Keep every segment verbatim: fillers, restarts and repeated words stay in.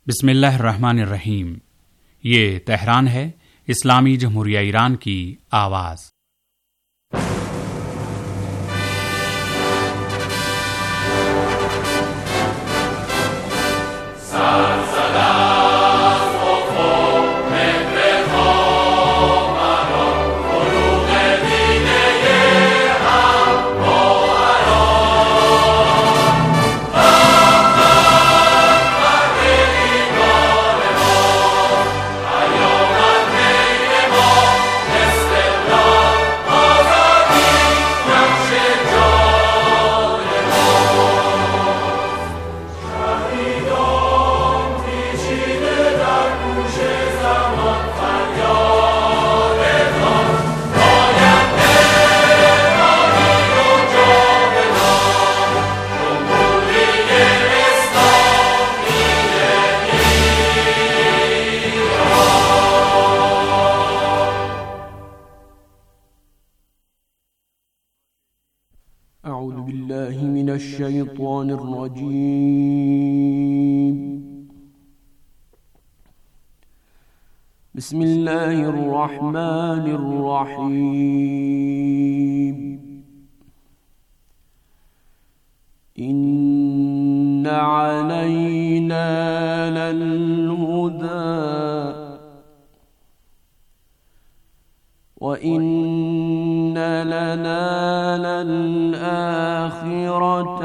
बिस्मिल्लाहिर्रहमानिर्रहीम। ये तेहरान है, इस्लामी जमहूरिया ईरान की आवाज़। أعوذ بالله من الشيطان الرجيم. بسم الله الرحمن الرحيم. إن علينا للهدى وإن لنا للآخرة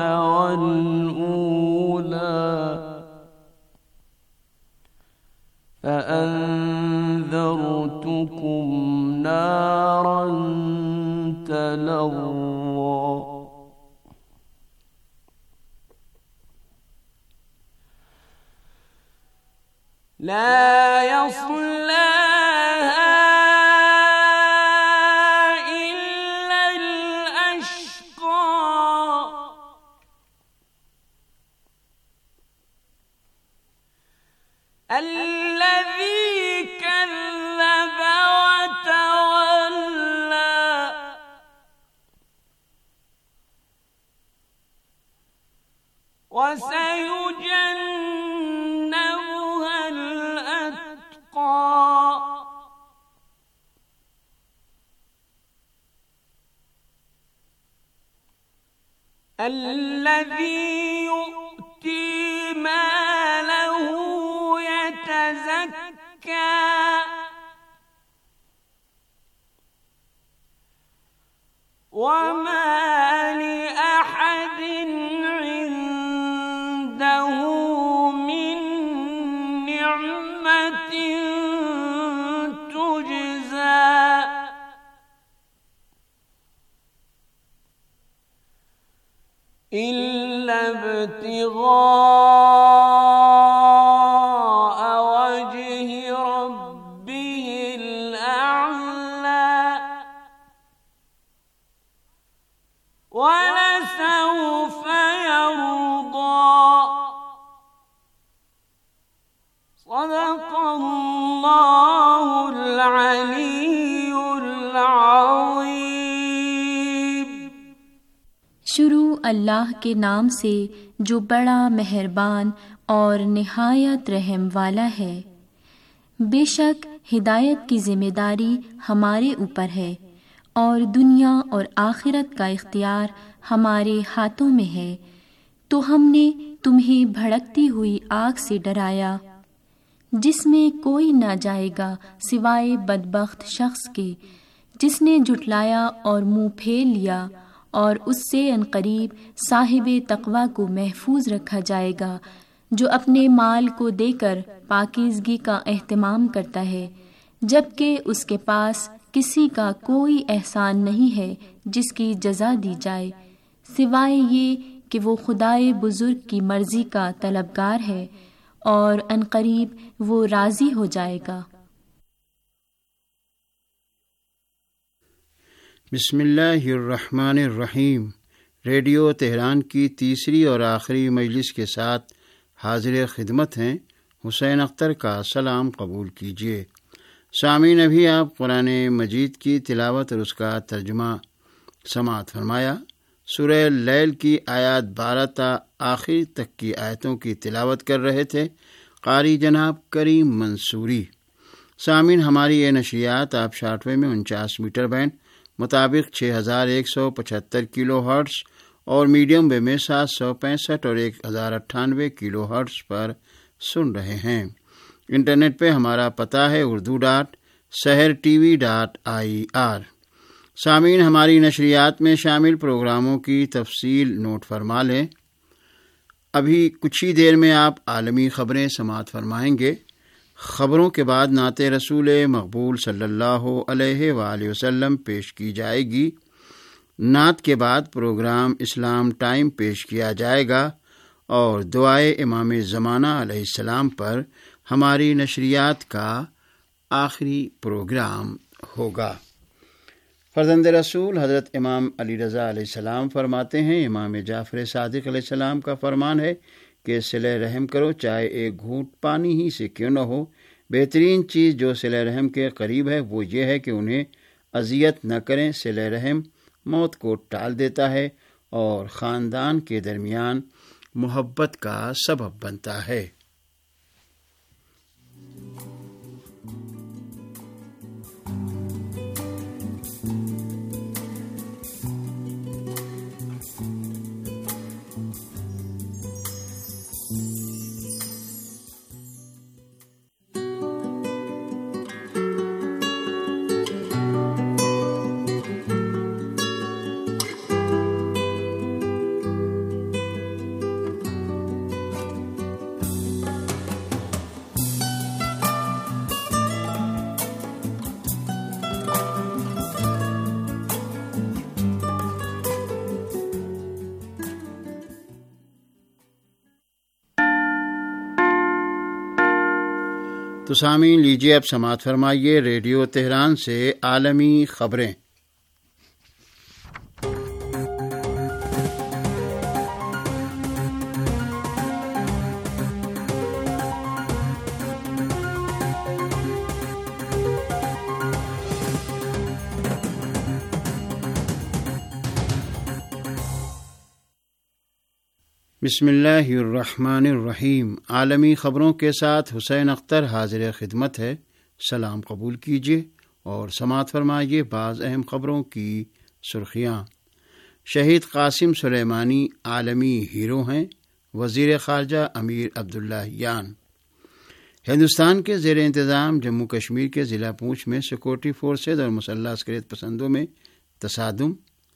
والأولى فأنذرتكم نارا تلظى لا يصلاها الذي كذب وتولى وسيجنبها الأتقى الذي يؤتي ماله يتزكى وما لأحد عنده من نعمة تجزى إلا ابتغاء وجه ربه الأعلى ولسوف يرضى. صدق الله العلي العظيم. शुरू अल्लाह के नाम से जो बड़ा मेहरबान और निहायत रहम वाला है। बेशक हिदायत की जिम्मेदारी हमारे ऊपर है और दुनिया और आखिरत का इख्तियार हमारे हाथों में है। तो हमने तुम्हें भड़कती हुई आग से डराया जिसमें कोई ना जाएगा सिवाय बदबख्त शख्स के जिसने जुटलाया और मुंह फेर लिया, और उससे अनकरीब साहिबे तक़वा को महफूज रखा जाएगा जो अपने माल को देकर पाकीज़गी का एहतमाम करता है, जबकि उसके पास किसी का कोई एहसान नहीं है जिसकी जज़ा दी जाए, सिवाय ये कि वो खुदाए बुजुर्ग की मर्जी का तलबगार है और अनकरीब वो राज़ी हो जाएगा। बिस्मिल्लाहिर्रहमानिर्रहीम। रेडियो तेहरान की तीसरी और आखिरी मजलिस के साथ हाजिर खिदमत हैं। हुसैन अख्तर का सलाम कबूल कीजिए। सामीन, अभी आप कुरान मजीद की तिलावत और उसका तर्जुमा समाअत फरमाया। सूरह लैल की आयत बारह ता आखिर तक की आयतों की तिलावत कर रहे थे। قاری جناب کریم منصوری۔ سامعین، ہماری یہ نشریات آپ شارٹ ویو میں انچاس میٹر بینڈ مطابق چھ ہزار ایک سو پچہتر کلو ہرٹز اور میڈیم ویو میں سات سو پینسٹھ اور ایک ہزار اٹھانوے کلو ہرٹز پر سن رہے ہیں۔ انٹرنیٹ پہ ہمارا پتہ ہے Urdu dot Sahar T V dot I R. سامعین، ہماری نشریات میں شامل پروگراموں کی تفصیل نوٹ فرما لیں۔ ابھی کچھ ہی دیر میں آپ عالمی خبریں سماعت فرمائیں گے۔ خبروں کے بعد نعت رسول مقبول صلی اللہ علیہ وآلہ وسلم پیش کی جائے گی۔ نعت کے بعد پروگرام اسلام ٹائم پیش کیا جائے گا اور دعائے امام زمانہ علیہ السلام پر ہماری نشریات کا آخری پروگرام ہوگا۔ فرزند رسول حضرت امام علی رضا علیہ السلام فرماتے ہیں، امام جعفر صادق علیہ السلام کا فرمان ہے کہ صلہ رحم کرو چاہے ایک گھونٹ پانی ہی سے کیوں نہ ہو۔ بہترین چیز جو صلہ رحم کے قریب ہے وہ یہ ہے کہ انہیں اذیت نہ کریں۔ صلہ رحم موت کو ٹال دیتا ہے اور خاندان کے درمیان محبت کا سبب بنتا ہے۔ تو سامعین، لیجیے اب سماعت فرمائیے ریڈیو تہران سے عالمی خبریں۔ بسم اللہ الرحمن الرحیم۔ عالمی خبروں کے ساتھ حسین اختر حاضر خدمت ہے۔ سلام قبول کیجیے اور سماعت فرمائیے بعض اہم خبروں کی سرخیاں۔ شہید قاسم سلیمانی عالمی ہیرو ہیں، وزیر خارجہ امیر عبداللہیان۔ ہندوستان کے زیر انتظام جموں کشمیر کے ضلع پونچھ میں سیکورٹی فورسز اور مسلح عسکریت پسندوں میں تصادم،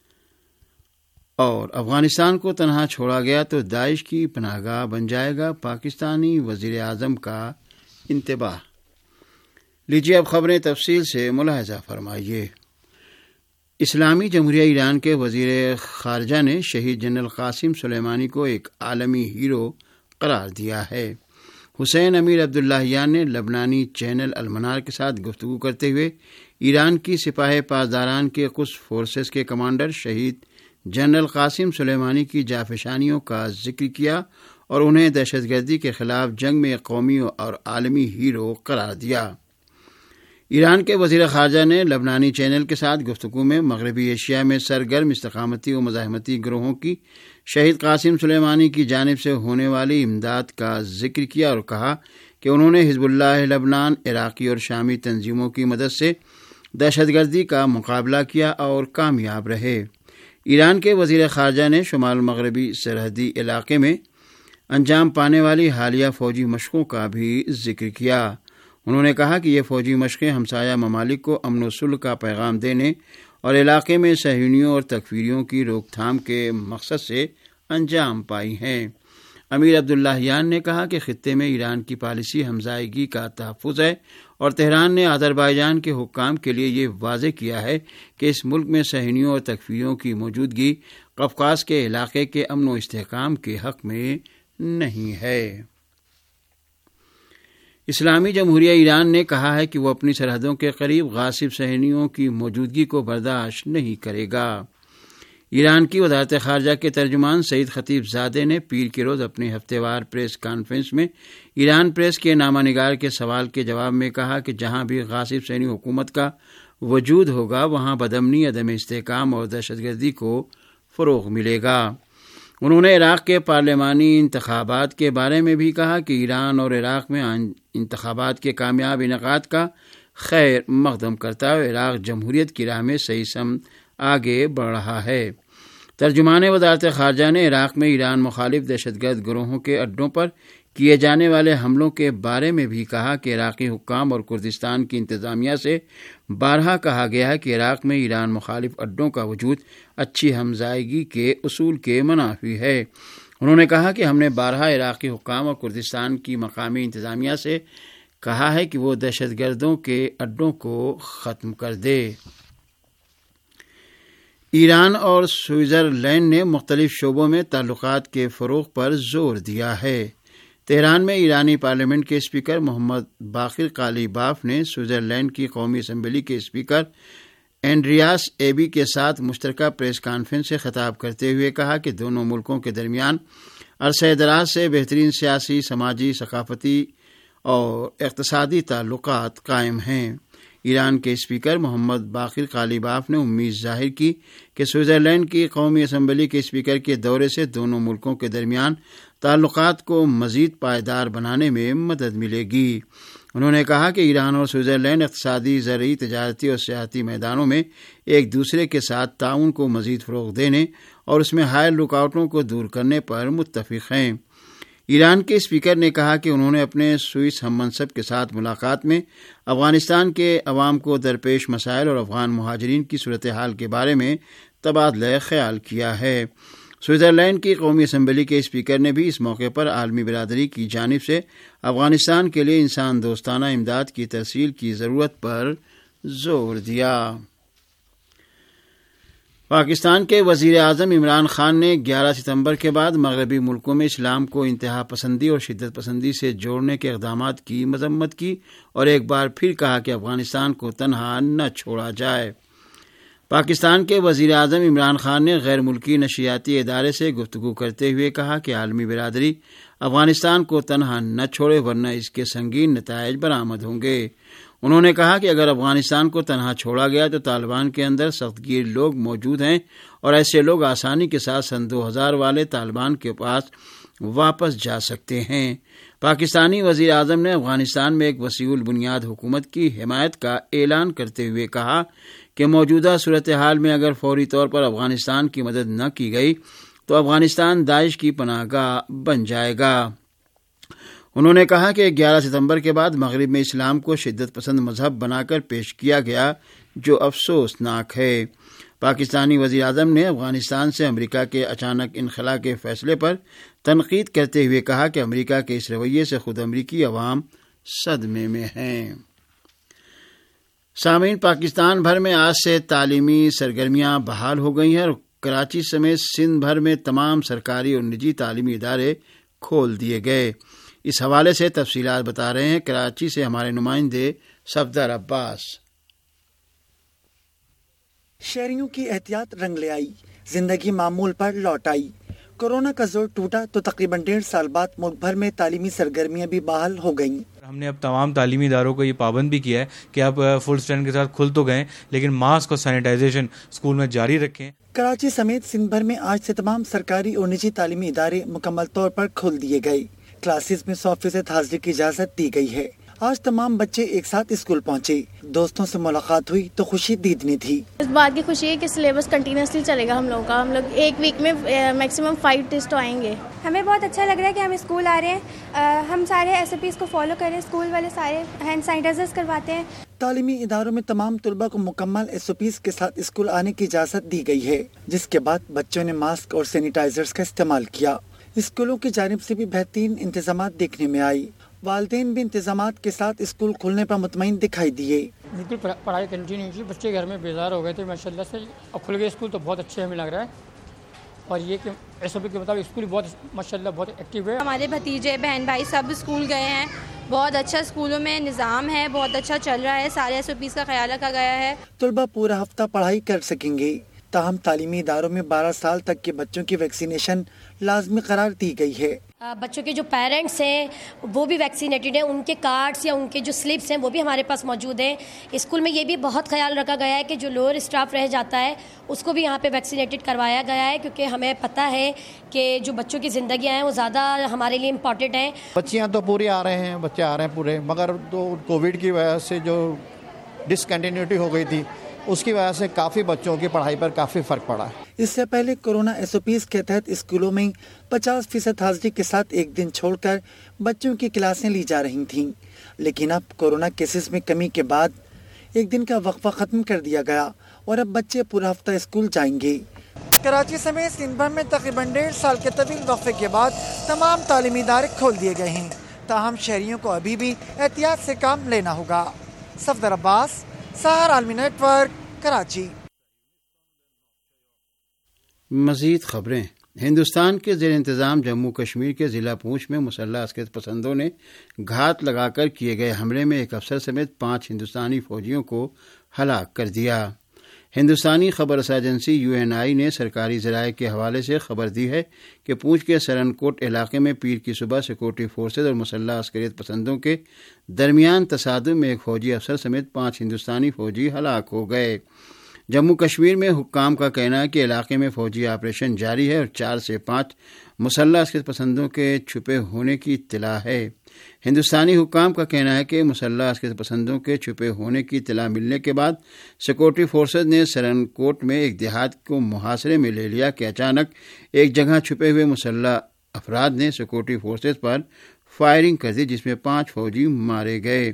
اور افغانستان کو تنہا چھوڑا گیا تو داعش کی پناہ گاہ بن جائے گا، پاکستانی وزیر اعظم کا انتباہ۔ لیجیے اب خبریں تفصیل سے ملاحظہ فرمائیے۔ اسلامی جمہوریہ ایران کے وزیر خارجہ نے شہید جنرل قاسم سلیمانی کو ایک عالمی ہیرو قرار دیا ہے۔ حسین امیر عبداللہیان نے لبنانی چینل المنار کے ساتھ گفتگو کرتے ہوئے ایران کی سپاہ پاسداران کے قدس فورسز کے کمانڈر شہید جنرل قاسم سلیمانی کی جانفشانیوں کا ذکر کیا اور انہیں دہشت گردی کے خلاف جنگ میں قومی اور عالمی ہیرو قرار دیا۔ ایران کے وزیر خارجہ نے لبنانی چینل کے ساتھ گفتگو میں مغربی ایشیا میں سرگرم استقامتی و مزاحمتی گروہوں کی شہید قاسم سلیمانی کی جانب سے ہونے والی امداد کا ذکر کیا اور کہا کہ انہوں نے حزب اللہ لبنان، عراقی اور شامی تنظیموں کی مدد سے دہشت گردی کا مقابلہ کیا اور کامیاب رہے۔ ایران کے وزیر خارجہ نے شمال مغربی سرحدی علاقے میں انجام پانے والی حالیہ فوجی مشقوں کا بھی ذکر کیا۔ انہوں نے کہا کہ یہ فوجی مشقیں ہمسایہ ممالک کو امن و صلح کا پیغام دینے اور علاقے میں صہیونیوں اور تکفیریوں کی روک تھام کے مقصد سے انجام پائی ہیں۔ امیر عبداللہیان نے کہا کہ خطے میں ایران کی پالیسی ہمزائیگی کا تحفظ ہے اور تہران نے آذربائیجان کے حکام کے لیے یہ واضح کیا ہے کہ اس ملک میں صہیونیوں اور تکفیریوں کی موجودگی قفقاز کے علاقے کے امن و استحکام کے حق میں نہیں ہے۔ اسلامی جمہوریہ ایران نے کہا ہے کہ وہ اپنی سرحدوں کے قریب غاصب صہیونیوں کی موجودگی کو برداشت نہیں کرے گا۔ ایران کی وزارت خارجہ کے ترجمان سعید خطیب زادے نے پیر کے روز اپنے ہفتہ وار پریس کانفرنس میں ایران پریس کے نامہ نگار کے سوال کے جواب میں کہا کہ جہاں بھی غاصب صہیونی حکومت کا وجود ہوگا وہاں بدامنی، عدم استحکام اور دہشت گردی کو فروغ ملے گا۔ انہوں نے عراق کے پارلیمانی انتخابات کے بارے میں بھی کہا کہ ایران اور عراق میں انتخابات کے کامیاب انعقاد کا خیر مقدم کرتا ہے. عراق جمہوریت کی راہ میں صحیح سمت آگے بڑھ رہا ہے. ترجمان وزارت خارجہ نے عراق میں ایران مخالف دہشت گرد گروہوں کے اڈوں پر کیے جانے والے حملوں کے بارے میں بھی کہا کہ عراقی حکام اور کردستان کی انتظامیہ سے بارہا کہا گیا ہے کہ عراق میں ایران مخالف اڈوں کا وجود اچھی ہمزائیگی کے اصول کے منافی ہے. انہوں نے کہا کہ ہم نے بارہا عراقی حکام اور کردستان کی مقامی انتظامیہ سے کہا ہے کہ وہ دہشت گردوں کے اڈوں کو ختم کر دے. ایران اور سوئٹزرلینڈ نے مختلف شعبوں میں تعلقات کے فروغ پر زور دیا ہے. تہران میں ایرانی پارلیمنٹ کے اسپیکر محمد باقر قالیباف نے سوئٹزرلینڈ کی قومی اسمبلی کے اسپیکر اینڈریاس ایبی کے ساتھ مشترکہ پریس کانفرنس سے خطاب کرتے ہوئے کہا کہ دونوں ملکوں کے درمیان عرصہ دراز سے بہترین سیاسی، سماجی، ثقافتی اور اقتصادی تعلقات قائم ہیں. ایران کے اسپیکر محمد باقر قالیباف نے امید ظاہر کی کہ سوئٹزرلینڈ کی قومی اسمبلی کے اسپیکر کے دورے سے دونوں ملکوں کے درمیان تعلقات کو مزید پائیدار بنانے میں مدد ملے گی. انہوں نے کہا کہ ایران اور سوئٹزرلینڈ اقتصادی، زرعی، تجارتی اور سیاحتی میدانوں میں ایک دوسرے کے ساتھ تعاون کو مزید فروغ دینے اور اس میں حائل رکاوٹوں کو دور کرنے پر متفق ہیں. ایران کے اسپیکر نے کہا کہ انہوں نے اپنے سوئس ہم منصب کے ساتھ ملاقات میں افغانستان کے عوام کو درپیش مسائل اور افغان مہاجرین کی صورتحال کے بارے میں تبادلہ خیال کیا ہے. سوئٹزرلینڈ کی قومی اسمبلی کے اسپیکر نے بھی اس موقع پر عالمی برادری کی جانب سے افغانستان کے لیے انسان دوستانہ امداد کی ترسیل کی ضرورت پر زور دیا. پاکستان کے وزیر اعظم عمران خان نے گیارہ ستمبر کے بعد مغربی ملکوں میں اسلام کو انتہا پسندی اور شدت پسندی سے جوڑنے کے اقدامات کی مذمت کی اور ایک بار پھر کہا کہ افغانستان کو تنہا نہ چھوڑا جائے. پاکستان کے وزیر اعظم عمران خان نے غیر ملکی نشریاتی ادارے سے گفتگو کرتے ہوئے کہا کہ عالمی برادری افغانستان کو تنہا نہ چھوڑے ورنہ اس کے سنگین نتائج برآمد ہوں گے. انہوں نے کہا کہ اگر افغانستان کو تنہا چھوڑا گیا تو طالبان کے اندر سخت گیر لوگ موجود ہیں اور ایسے لوگ آسانی کے ساتھ سن دو ہزار والے طالبان کے پاس واپس جا سکتے ہیں. پاکستانی وزیر اعظم نے افغانستان میں ایک وسیع البنیاد حکومت کی حمایت کا اعلان کرتے ہوئے کہا کہ موجودہ صورتحال میں اگر فوری طور پر افغانستان کی مدد نہ کی گئی تو افغانستان داعش کی پناہ گاہ بن جائے گا. انہوں نے کہا کہ گیارہ ستمبر کے بعد مغرب میں اسلام کو شدت پسند مذہب بنا کر پیش کیا گیا جو افسوسناک ہے. پاکستانی وزیر اعظم نے افغانستان سے امریکہ کے اچانک انخلا کے فیصلے پر تنقید کرتے ہوئے کہا کہ امریکہ کے اس رویے سے خود امریکی عوام صدمے میں ہیں. سامعین، پاکستان بھر میں آج سے تعلیمی سرگرمیاں بحال ہو گئی ہیں اور کراچی سمیت سندھ بھر میں تمام سرکاری اور نجی تعلیمی ادارے کھول دیے گئے. اس حوالے سے تفصیلات بتا رہے ہیں کراچی سے ہمارے نمائندے صفدر عباس. شہریوں کی احتیاط رنگ لے آئی، زندگی معمول پر لوٹ آئی. کورونا کا زور ٹوٹا تو تقریباً ڈیڑھ سال بعد ملک بھر میں تعلیمی سرگرمیاں بھی بحال ہو گئیں. ہم نے اب تمام تعلیمی اداروں کو یہ پابند بھی کیا ہے کہ اب فل اسٹینڈ کے ساتھ کھل تو گئے لیکن ماسک اور سینیٹائزیشن اسکول میں جاری رکھیں. کراچی سمیت سندھ بھر میں آج سے تمام سرکاری اور نجی تعلیمی ادارے مکمل طور پر کھول دیے گئے. کلاسز میں سو فیصد حاضری کی اجازت دی گئی ہے. آج تمام بچے ایک ساتھ اسکول پہنچے. دوستوں سے ملاقات ہوئی تو خوشی دیدنی تھی. اس بات کی خوشی ہے کہ سلیبس کنٹینیوسلی چلے گا ہم لوگوں کا. ہم لوگ ایک ویک میں میکسیمم فائیو ٹیسٹ آئیں گے. ہمیں بہت اچھا لگ رہا ہے کہ ہم اسکول آ رہے ہیں. ہم سارے ایس او پیز کو فالو کر رہے ہیں. اسکول والے سارے ہینڈ سینیٹائزرز کرواتے ہیں. تعلیمی اداروں میں تمام طلباء کو مکمل ایس او پیز کے ساتھ اسکول آنے کی اجازت دی گئی ہے، جس کے بعد بچوں نے ماسک اور سینیٹائزرز کا استعمال کیا. اسکولوں کی جانب سے بھی بہترین انتظامات دیکھنے میں آئی. والدین بھی انتظامات کے ساتھ اسکول کھلنے پر مطمئن دکھائی دیے. بالکل پڑھائی کنٹینیو کی، بچے گھر میں بیزار ہو گئے تھے ماشاء اللہ سے. اب کھل گئے اسکول تو بہت اچھے ہمیں لگ رہا ہے. اور یہ کہ ایس او پی کے مطابق اسکول بہت ماشاء اللہ بہت ایکٹیو ہے. ہمارے بھتیجے بہن بھائی سب اسکول گئے ہیں. بہت اچھا اسکولوں میں نظام ہے، بہت اچھا چل رہا ہے. سارے ایس او پیز کا خیال رکھا گیا ہے. طلباء پورا ہفتہ پڑھائی کر سکیں گے. تاہم تعلیمی اداروں میں بارہ سال تک کے بچوں کی ویکسینیشن لازمی قرار دی گئی ہے۔ بچوں کے جو پیرنٹس ہیں وہ بھی ویکسینیٹڈ ہیں، ان کے کارڈز یا ان کے جو سلپس ہیں وہ بھی ہمارے پاس موجود ہیں۔ اسکول میں یہ بھی بہت خیال رکھا گیا ہے کہ جو لوور اسٹاف رہ جاتا ہے اس کو بھی یہاں پہ ویکسینیٹڈ کروایا گیا ہے، کیونکہ ہمیں پتہ ہے کہ جو بچوں کی زندگیاں ہیں وہ زیادہ ہمارے لیے امپورٹنٹ ہیں۔ بچیاں تو پورے آ رہے ہیں، بچے آ رہے ہیں پورے، مگر تو کووڈ کی وجہ سے جو ڈسکنٹینیوٹی ہو گئی تھی اس کی وجہ سے کافی بچوں کی پڑھائی پر کافی فرق پڑا ہے۔ اس سے پہلے کورونا ایس او پیز کے تحت اسکولوں میں پچاس فیصد حاضری کے ساتھ ایک دن چھوڑ کر بچوں کی کلاسیں لی جا رہی تھیں، لیکن اب کورونا کیسز میں کمی کے بعد ایک دن کا وقفہ ختم کر دیا گیا اور اب بچے پورا ہفتہ اسکول جائیں گے۔ کراچی سمیت سندھ بھر میں تقریباً ڈیڑھ سال کے طویل وقفے کے بعد تمام تعلیمی ادارے کھول دیے گئے ہیں، تاہم شہریوں کو ابھی بھی احتیاط سے کام لینا ہوگا۔ صفدر عباس، سہار عالمی نیٹ ورک، کراچی۔ مزید خبریں۔ ہندوستان کے زیر انتظام جموں کشمیر کے ضلع پونچھ میں مسلح عسکر پسندوں نے گھات لگا کر کیے گئے حملے میں ایک افسر سمیت پانچ ہندوستانی فوجیوں کو ہلاک کر دیا۔ ہندوستانی خبر رساں ایجنسی یو این آئی نے سرکاری ذرائع کے حوالے سے خبر دی ہے کہ پونچھ کے سرن کوٹ علاقے میں پیر کی صبح سیکورٹی فورسز اور مسلح عسکریت پسندوں کے درمیان تصادم میں ایک فوجی افسر سمیت پانچ ہندوستانی فوجی ہلاک ہو گئے۔ جموں کشمیر میں حکام کا کہنا ہے کہ علاقے میں فوجی آپریشن جاری ہے اور چار سے پانچ مسلح عسکریت پسندوں کے چھپے ہونے کی اطلاع ہے۔ ہندوستانی حکام کا کہنا ہے کہ مسلح عسکریت پسندوں کے چھپے ہونے کی اطلاع ملنے کے بعد سیکورٹی فورسز نے سرن کوٹ میں ایک دیہات کو محاصرے میں لے لیا کہ اچانک ایک جگہ چھپے ہوئے مسلح افراد نے سیکورٹی فورسز پر فائرنگ کر دی، جس میں پانچ فوجی مارے گئے۔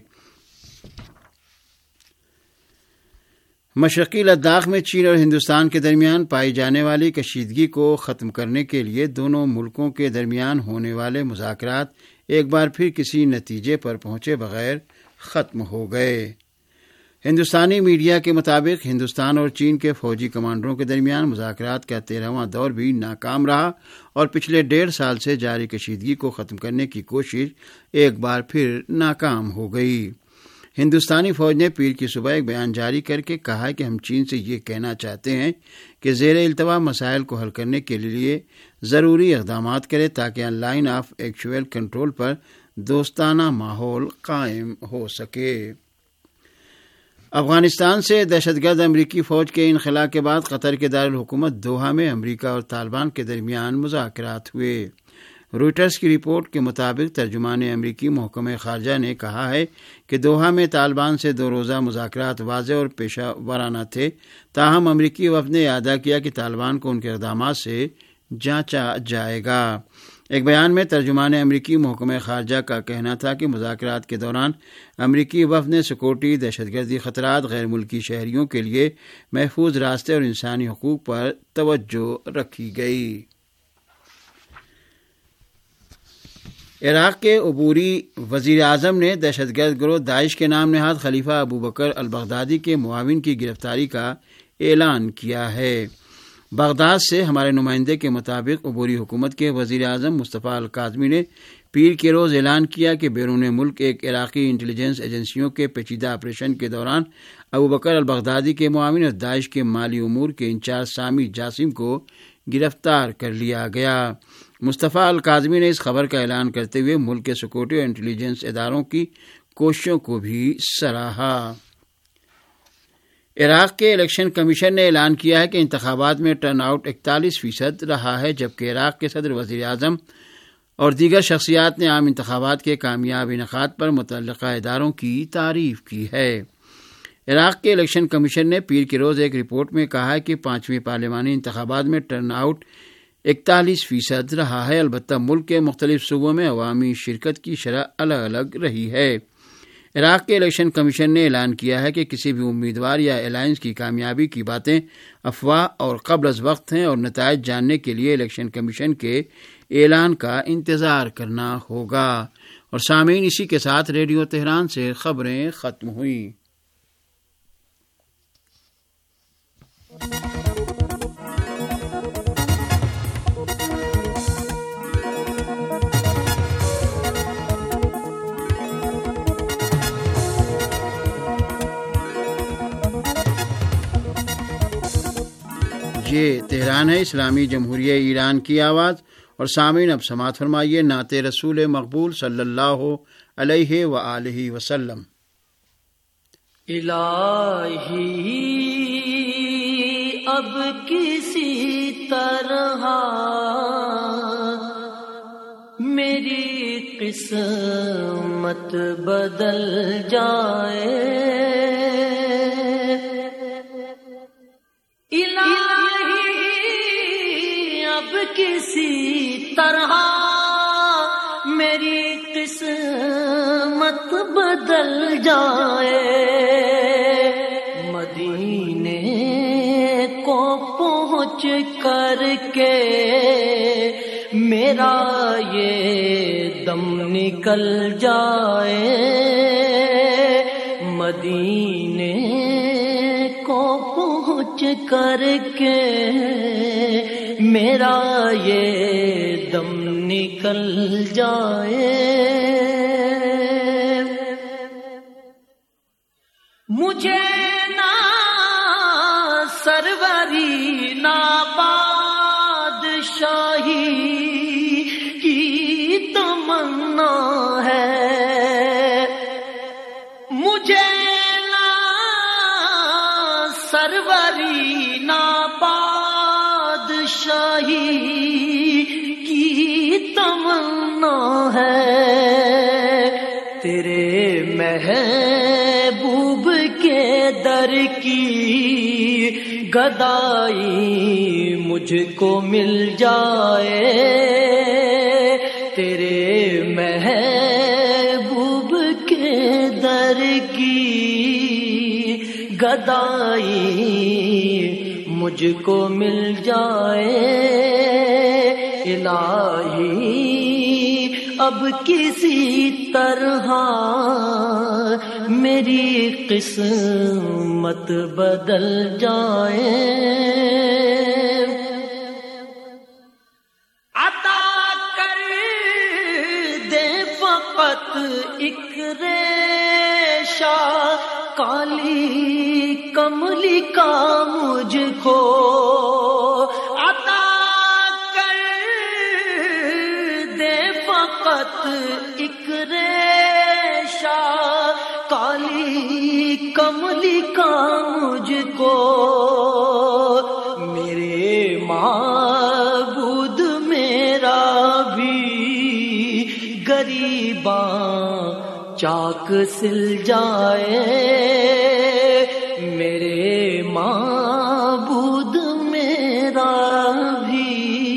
مشرقی لداخ میں چین اور ہندوستان کے درمیان پائی جانے والی کشیدگی کو ختم کرنے کے لیے دونوں ملکوں کے درمیان ہونے والے مذاکرات ایک بار پھر کسی نتیجے پر پہنچے بغیر ختم ہو گئے۔ ہندوستانی میڈیا کے مطابق ہندوستان اور چین کے فوجی کمانڈروں کے درمیان مذاکرات کا تیرہواں دور بھی ناکام رہا اور پچھلے ڈیڑھ سال سے جاری کشیدگی کو ختم کرنے کی کوشش ایک بار پھر ناکام ہو گئی۔ ہندوستانی فوج نے پیر کی صبح ایک بیان جاری کر کے کہا کہ ہم چین سے یہ کہنا چاہتے ہیں کہ زیر التوا مسائل کو حل کرنے کے لیے ضروری اقدامات کرے تاکہ لائن آف ایکچوئل کنٹرول پر دوستانہ ماحول قائم ہو سکے۔ افغانستان سے دہشت گرد امریکی فوج کے انخلاء کے بعد قطر کے دارالحکومت دوحہ میں امریکہ اور طالبان کے درمیان مذاکرات ہوئے۔ روئٹرز کی رپورٹ کے مطابق ترجمان امریکی محکمہ خارجہ نے کہا ہے کہ دوحہ میں طالبان سے دو روزہ مذاکرات واضح اور پیشہ ورانہ تھے، تاہم امریکی وفد نے اعادہ کیا کہ طالبان کو ان کے اقدامات سے جانچا جائے گا۔ ایک بیان میں ترجمان امریکی محکمہ خارجہ کا کہنا تھا کہ مذاکرات کے دوران امریکی وفد نے سیکورٹی، دہشت گردی خطرات، غیر ملکی شہریوں کے لیے محفوظ راستے اور انسانی حقوق پر توجہ رکھی گئی۔ عراق کے عبوری وزیر اعظم نے دہشت گرد گروہ داعش کے نام نہاد خلیفہ ابو بکر البغدادی کے معاون کی گرفتاری کا اعلان کیا ہے۔ بغداد سے ہمارے نمائندے کے مطابق عبوری حکومت کے وزیر اعظم مصطفیٰ الکاظمی نے پیر کے روز اعلان کیا کہ بیرون ملک ایک عراقی انٹیلیجنس ایجنسیوں کے پیچیدہ آپریشن کے دوران ابو بکر البغدادی کے معاون اور داعش کے مالی امور کے انچارج سامی جاسم کو گرفتار کر لیا گیا۔ مصطفیٰ الکاظمی نے اس خبر کا اعلان کرتے ہوئے ملک کے سیکورٹی اور انٹیلیجنس اداروں کی کوششوں کو بھی سراہا۔ عراق کے الیکشن کمیشن نے اعلان کیا ہے کہ انتخابات میں ٹرن آؤٹ اکتالیس فیصد رہا ہے، جبکہ عراق کے صدر، وزیر اعظم اور دیگر شخصیات نے عام انتخابات کے کامیاب انعقاد پر متعلقہ اداروں کی تعریف کی ہے۔ عراق کے الیکشن کمیشن نے پیر کے روز ایک رپورٹ میں کہا ہے کہ پانچویں پارلیمانی انتخابات میں ٹرن آؤٹ اکتالیس فیصد رہا ہے، البتہ ملک کے مختلف صوبوں میں عوامی شرکت کی شرح الگ الگ رہی ہے۔ عراق کے الیکشن کمیشن نے اعلان کیا ہے کہ کسی بھی امیدوار یا الائنس کی کامیابی کی باتیں افواہ اور قبل از وقت ہیں اور نتائج جاننے کے لیے الیکشن کمیشن کے اعلان کا انتظار کرنا ہوگا۔ اور سامعین، اسی کے ساتھ ریڈیو تہران سے خبریں ختم ہوئیں۔ یہ تہران ہے، اسلامی جمہوریہ ایران کی آواز. اور سامعین اب سماعت فرمائیے نعت رسول مقبول صلی اللہ علیہ وآلہ وسلم. الہی اب کسی طرح میری قسمت بدل جائے، الہی اب کسی طرح میری قسمت بدل جائے، مدینے کو پہنچ کر کے میرا یہ دم نکل جائے، مدینے کو پہنچ کر کے میرا یہ دم نکل جائے. مجھے نہ سروری نہ بادشاہی کی تمنا ہے، مجھے نہ سروری نہ بادشاہی کی تمنا ہے، تیرے محبوب کے در کی گدائی مجھ کو مل جائے، تیرے محبوب کے در کی گدائی مجھ کو مل جائے، الہی اب کسی طرح میری قسمت بدل جائے، عطا کر دے فقط ایک ریشہ کالی کملی کا مجھ کو، عطا کر دے فقط ایک ریشہ کالی کملی کا مجھ کو، میرے معبود میرا بھی غریباں چاک سل جائے، میرے معبود میرا بھی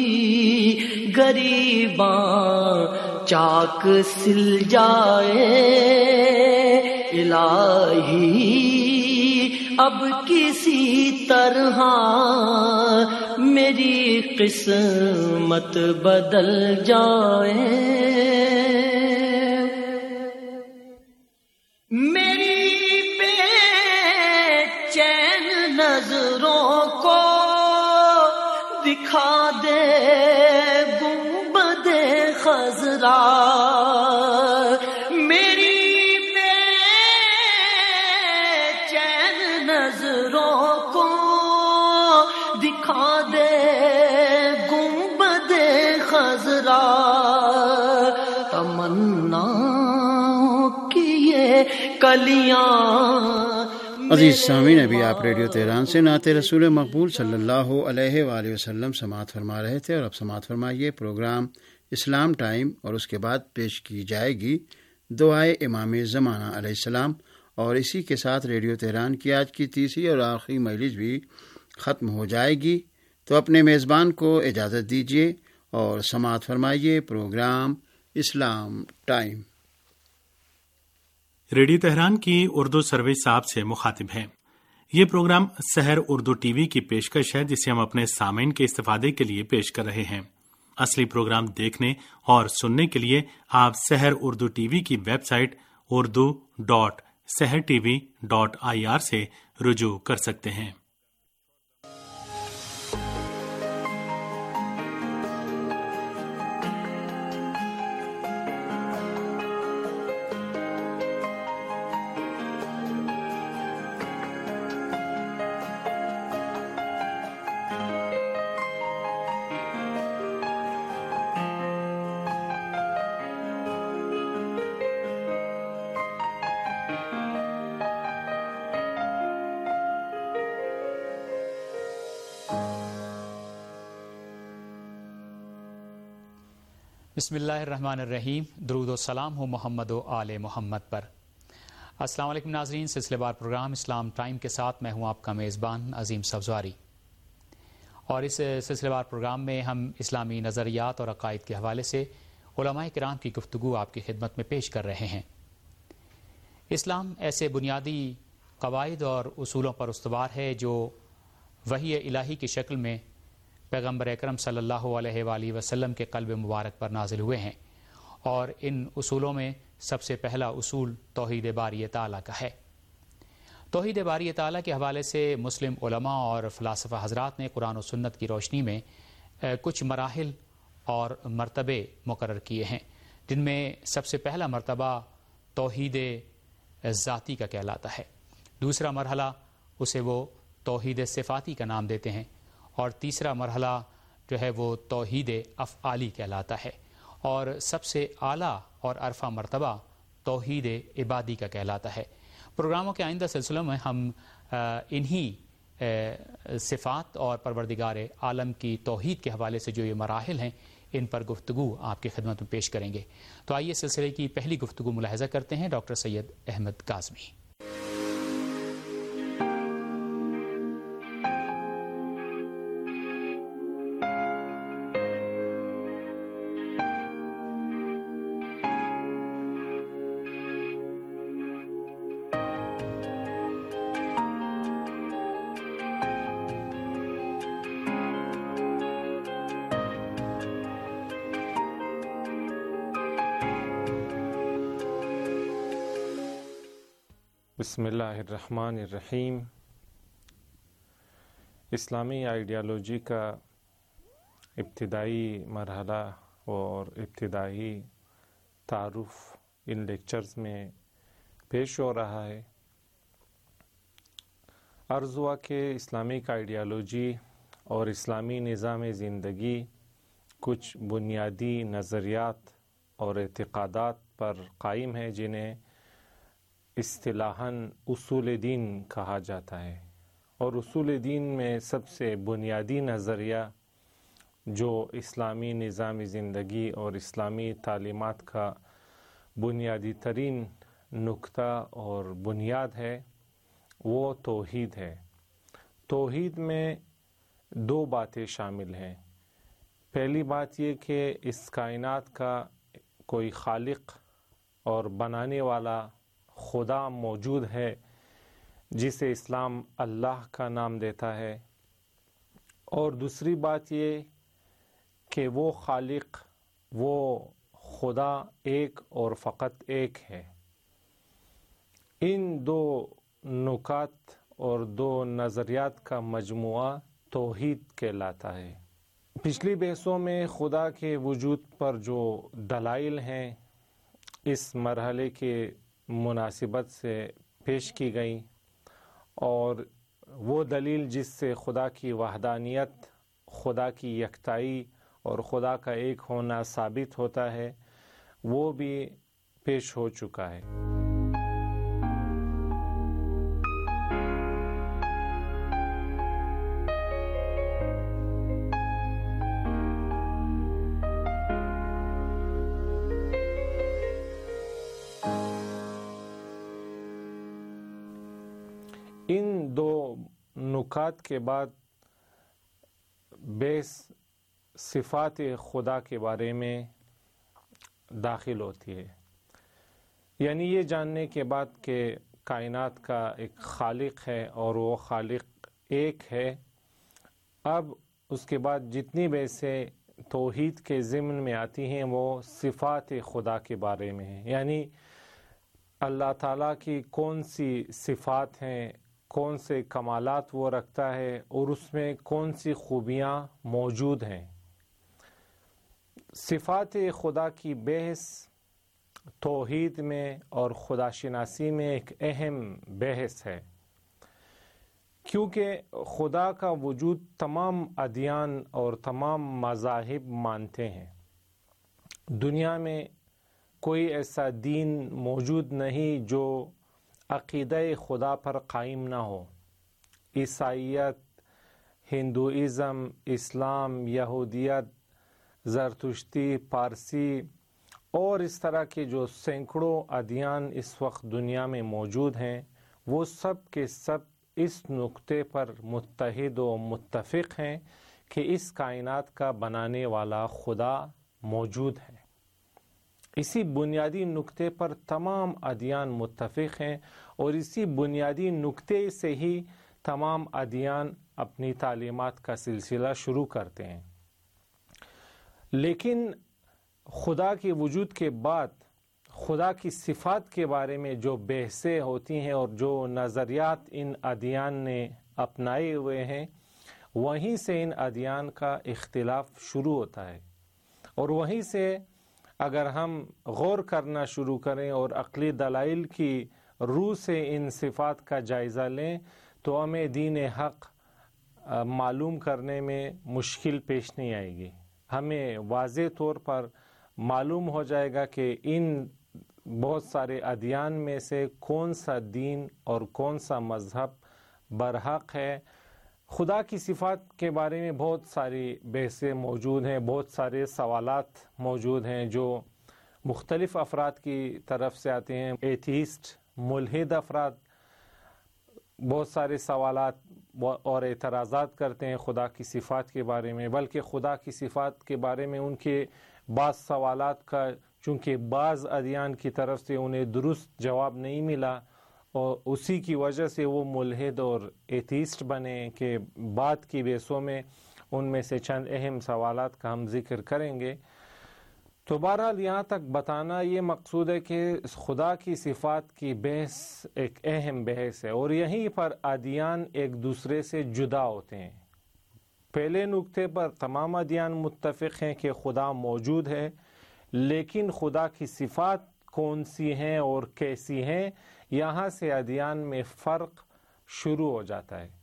غریباں چاک سل جائے، الہی اب کسی طرح میری قسمت بدل جائے، میری بے چین نظروں کو دکھا دے گنبد خضرا، میری بے چین نظروں کو دکھا دے گنبد خضرا، تمنا کلیاں. عزیز سامعین ابھی آپ ریڈیو تہران سے نعت رسول مقبول صلی اللہ علیہ وآلہ وسلم سماعت فرما رہے تھے، اور اب سماعت فرمائیے پروگرام اسلام ٹائم، اور اس کے بعد پیش کی جائے گی دعائے امام زمانہ علیہ السلام. اور اسی کے ساتھ ریڈیو تہران کی آج کی تیسری اور آخری مجلس بھی ختم ہو جائے گی. تو اپنے میزبان کو اجازت دیجیے اور سماعت فرمائیے programme Islam time. Radio Tehran کی اردو سروس آپ سے مخاطب ہے. یہ programme Sahar Urdu T V کی پیشکش ہے، جسے ہم اپنے سامعین کے استفادے کے لیے پیش کر رہے ہیں. اصلی پروگرام دیکھنے اور سننے کے لیے آپ سحر اردو ٹی وی کی website Urdu dot Sahar T V dot I R سے رجوع کر سکتے ہیں. بسم اللہ الرحمن الرحیم. درود و سلام ہو محمد و آل محمد پر. السلام علیکم ناظرین، سلسلے وار پروگرام اسلام ٹائم کے ساتھ میں ہوں آپ کا میزبان عظیم سبزواری، اور اس سلسلے وار پروگرام میں ہم اسلامی نظریات اور عقائد کے حوالے سے علماء کرام کی گفتگو آپ کی خدمت میں پیش کر رہے ہیں. اسلام ایسے بنیادی قواعد اور اصولوں پر استوار ہے جو وحی الہی کی شکل میں پیغمبر اکرم صلی اللہ علیہ وآلہ وسلم کے قلب مبارک پر نازل ہوئے ہیں، اور ان اصولوں میں سب سے پہلا اصول توحید باری تعالیٰ کا ہے. توحید باری تعالیٰ کے حوالے سے مسلم علماء اور فلاسفہ حضرات نے قرآن و سنت کی روشنی میں کچھ مراحل اور مرتبے مقرر کیے ہیں، جن میں سب سے پہلا مرتبہ توحید ذاتی کا کہلاتا ہے. دوسرا مرحلہ اسے وہ توحید صفاتی کا نام دیتے ہیں، اور تیسرا مرحلہ جو ہے وہ توحید افعالی کہلاتا ہے، اور سب سے اعلیٰ اور عرفہ مرتبہ توحید عبادی کا کہلاتا ہے. پروگراموں کے آئندہ سلسلوں میں ہم انہی صفات اور پروردگار عالم کی توحید کے حوالے سے جو یہ مراحل ہیں ان پر گفتگو آپ کی خدمت میں پیش کریں گے. تو آئیے سلسلے کی پہلی گفتگو ملاحظہ کرتے ہیں ڈاکٹر سید احمد کاظمی. بسم اللہ الرحمن الرحیم. اسلامی آئیڈیالوجی کا ابتدائی مرحلہ اور ابتدائی تعارف ان لیکچرز میں پیش ہو رہا ہے. عرض ہوا کہ اسلامک آئیڈیالوجی اور اسلامی نظام زندگی کچھ بنیادی نظریات اور اعتقادات پر قائم ہے جنہیں اصطلاحاً اصول دین کہا جاتا ہے، اور اصول دین میں سب سے بنیادی نظریہ جو اسلامی نظام زندگی اور اسلامی تعلیمات کا بنیادی ترین نقطہ اور بنیاد ہے وہ توحید ہے. توحید میں دو باتیں شامل ہیں. پہلی بات یہ کہ اس کائنات کا کوئی خالق اور بنانے والا خدا موجود ہے جسے اسلام اللہ کا نام دیتا ہے، اور دوسری بات یہ کہ وہ خالق، وہ خدا ایک اور فقط ایک ہے. ان دو نکات اور دو نظریات کا مجموعہ توحید کہلاتا ہے. پچھلی بحثوں میں خدا کے وجود پر جو دلائل ہیں اس مرحلے کے مناسبت سے پیش کی گئیں، اور وہ دلیل جس سے خدا کی وحدانیت، خدا کی یکتائی اور خدا کا ایک ہونا ثابت ہوتا ہے وہ بھی پیش ہو چکا ہے. ان دو نکات کے بعد بحث صفات خدا کے بارے میں داخل ہوتی ہے، یعنی یہ جاننے کے بعد کہ کائنات کا ایک خالق ہے اور وہ خالق ایک ہے. اب اس کے بعد جتنی بحثیں توحید کے ضمن میں آتی ہیں وہ صفات خدا کے بارے میں ہیں، یعنی اللہ تعالیٰ کی کون سی صفات ہیں، کون سے کمالات وہ رکھتا ہے، اور اس میں کون سی خوبیاں موجود ہیں. صفات خدا کی بحث توحید میں اور خدا شناسی میں ایک اہم بحث ہے، کیونکہ خدا کا وجود تمام ادیان اور تمام مذاہب مانتے ہیں. دنیا میں کوئی ایسا دین موجود نہیں جو عقیدہ خدا پر قائم نہ ہو. عیسائیت، ہندوازم، اسلام، یہودیت، زرتشتی، پارسی اور اس طرح کے جو سینکڑوں ادیان اس وقت دنیا میں موجود ہیں، وہ سب کے سب اس نقطے پر متحد و متفق ہیں کہ اس کائنات کا بنانے والا خدا موجود ہے۔ اسی بنیادی نقطے پر تمام ادیان متفق ہیں، اور اسی بنیادی نقطے سے ہی تمام ادیان اپنی تعلیمات کا سلسلہ شروع کرتے ہیں۔ لیکن خدا کے وجود کے بعد خدا کی صفات کے بارے میں جو بحثیں ہوتی ہیں اور جو نظریات ان ادیان نے اپنائے ہوئے ہیں، وہیں سے ان ادیان کا اختلاف شروع ہوتا ہے، اور وہیں سے اگر ہم غور کرنا شروع کریں اور عقلی دلائل کی روح سے ان صفات کا جائزہ لیں تو ہمیں دین حق معلوم کرنے میں مشکل پیش نہیں آئے گی۔ ہمیں واضح طور پر معلوم ہو جائے گا کہ ان بہت سارے ادیان میں سے کون سا دین اور کون سا مذہب برحق ہے۔ خدا کی صفات کے بارے میں بہت ساری بحثیں موجود ہیں، بہت سارے سوالات موجود ہیں جو مختلف افراد کی طرف سے آتے ہیں۔ ایتھیسٹ، ملحد افراد بہت سارے سوالات اور اعتراضات کرتے ہیں خدا کی صفات کے بارے میں، بلکہ خدا کی صفات کے بارے میں ان کے بعض سوالات کا چونکہ بعض ادیان کی طرف سے انہیں درست جواب نہیں ملا، اور اسی کی وجہ سے وہ ملحد اور ایتھیسٹ بنے کہ بعد کی بحثوں میں ان میں سے چند اہم سوالات کا ہم ذکر کریں گے۔ تو بہرحال یہاں تک بتانا یہ مقصود ہے کہ خدا کی صفات کی بحث ایک اہم بحث ہے، اور یہیں پر ادیان ایک دوسرے سے جدا ہوتے ہیں۔ پہلے نقطے پر تمام ادیان متفق ہیں کہ خدا موجود ہے، لیکن خدا کی صفات کون سی ہیں اور کیسی ہیں، یہاں سے ادیان میں فرق شروع ہو جاتا ہے۔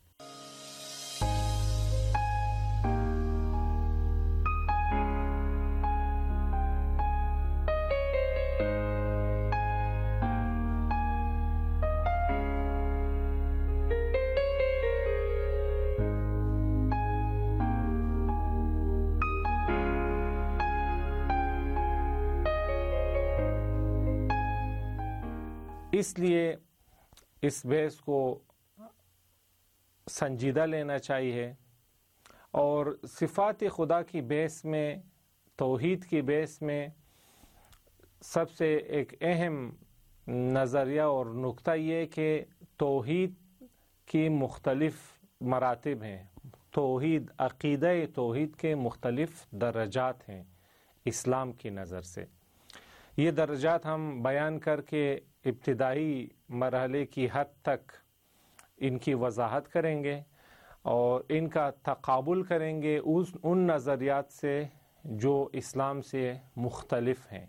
اس لیے اس بحث کو سنجیدہ لینا چاہیے، اور صفات خدا کی بحث میں، توحید کی بحث میں سب سے ایک اہم نظریہ اور نقطہ یہ کہ توحید کی مختلف مراتب ہیں۔ توحید، عقیدہ توحید کے مختلف درجات ہیں اسلام کی نظر سے۔ یہ درجات ہم بیان کر کے ابتدائی مرحلے کی حد تک ان کی وضاحت کریں گے اور ان کا تقابل کریں گے اس ان نظریات سے جو اسلام سے مختلف ہیں۔